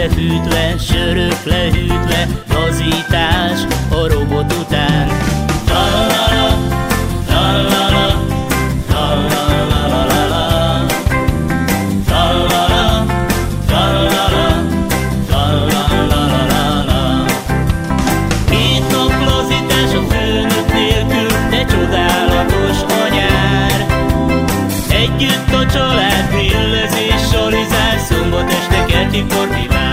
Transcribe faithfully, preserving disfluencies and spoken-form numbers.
összefűtve, sörök lehűtve, lazítás a robot után. La-la-la, la-la-la, la-la-la-la-la-la, la-la-la, la-la-la, la-la-la-la-la. Két nap lazítás a főnök nélkül, de csodálatos a nyár. Együtt a család grillezés, salizás, szombat este kerti parti vár.